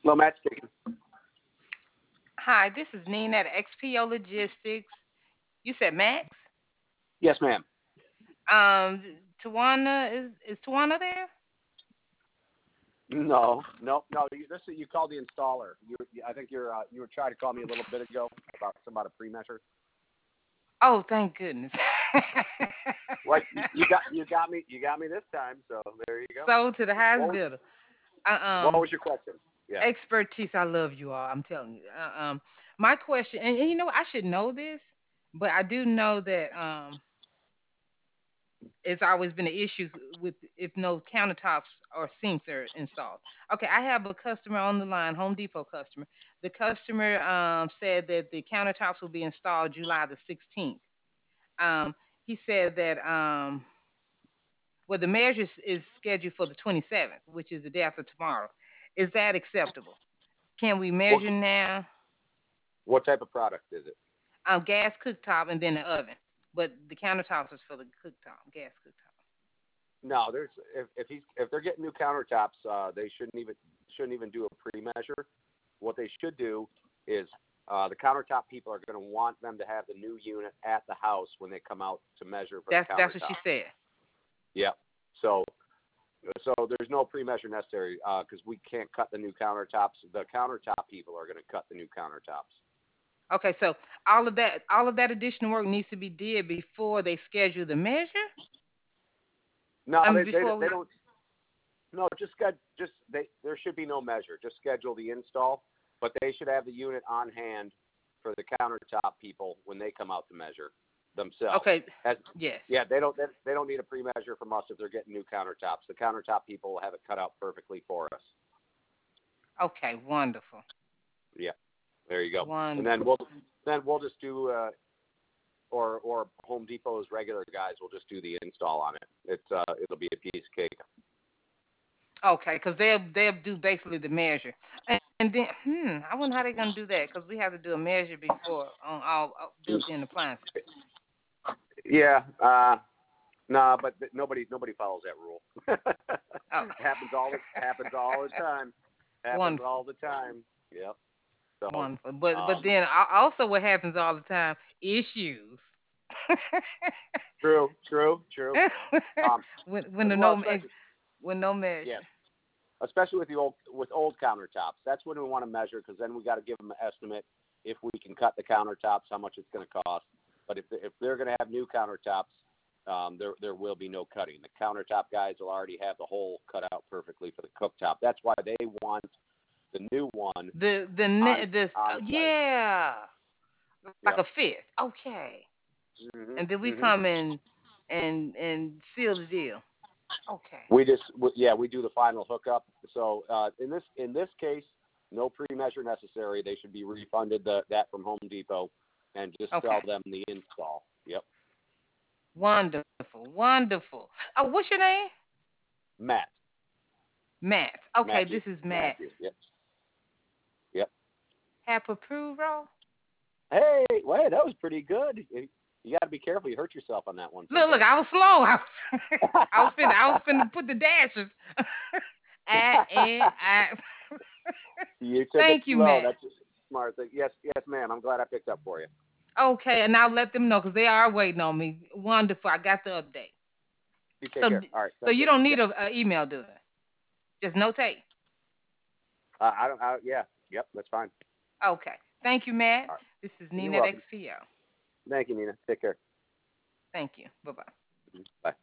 Hello, Matt speaking. Hi, this is Nina at XPO Logistics. You said Max? Yes, ma'am. Tawana is Tawana there? No. You called the installer. I think you were trying to call me a little bit ago about a pre-measure. Oh, thank goodness. Well, you got me this time. So there you go. So to the highest What was, bidder. what Uh, was your question? Yeah. Expertise. I love you all. I'm telling you. My question, and you know what? I should know this, but I do know that it's always been an issue with if no countertops or sinks are installed. Okay, I have a customer on the line, Home Depot customer. The customer said that the countertops will be installed July the 16th. Um, he said that well, the measure is scheduled for the 27th, which is the day after tomorrow. Is that acceptable? Can we What measure now? what type of product is it? Gas cooktop and then the oven, but the countertops is for the cooktop, gas cooktop. No, there's if they're getting new countertops, they shouldn't even do a pre-measure. What they should do is the countertop people are going to want them to have the new unit at the house when they come out to measure for the That's what she countertop. said. Yep. So so there's no pre-measure necessary because we can't cut the new countertops. The countertop people are going to cut the new countertops. Okay, so all of that additional work needs to be did before they schedule the measure. No, I mean, they they, before they we. don't. No, there should be no measure. Just schedule the install, but they should have the unit on hand for the countertop people when they come out to measure themselves. Okay, As, yes. yeah, they don't need a pre-measure from us if they're getting new countertops. The countertop people will have it cut out perfectly for us. Okay, wonderful, Yeah, there you go. And then wonderful. we'll just do or Home Depot's regular guys will just do the install on it. It'll be a piece of cake. Okay, because they'll do basically the measure, and then I wonder how they're gonna do that because we have to do a measure before on all built-in appliances. Yeah, nah, but nobody follows that rule. Oh, happens all the time. Happens all wonderful, the time. Yep. So, wonderful. But um, then also what happens all the time? Issues. true. Um, when the well, no especially when no yeah, measure. especially with old countertops. That's when we want to measure because then we got to give them an estimate if we can cut the countertops, how much it's going to cost. But if they're going to have new countertops, there will be no cutting. The countertop guys will already have the hole cut out perfectly for the cooktop. That's why they want the new one on This on site. yeah, like a Yep. fit. Okay, Mhm. and then we Mhm. come in and seal the deal. Okay. We do the final hookup. So in this case, no pre-measure necessary. They should be refunded that from Home Depot, and just sell Okay. them the install. Yep. Wonderful. Wonderful. Oh, what's your name? Matt. Matt. Okay, Matthew. this is Matt. Matthew. Yep. Yep. Have approval. Hey, wait, that was pretty good. You got to be careful. You hurt yourself on that one Look, sometimes. I was slow. I was finna put the dashes. I. You took it Thank you, slow. Matt. That's a smart thing. Yes, ma'am. I'm glad I picked up for you. Okay, and I'll let them know because they are waiting on me. Wonderful. I got the update. You take So, care. All right. so Sounds you good. don't Yeah. need a email, do it? Just notate. I don't. Yeah. Yep. That's fine. Okay. Thank you, Matt. All right. This is You're Nina at welcome. XPO. Thank you, Nina. Take care. Thank you. Bye bye. Bye.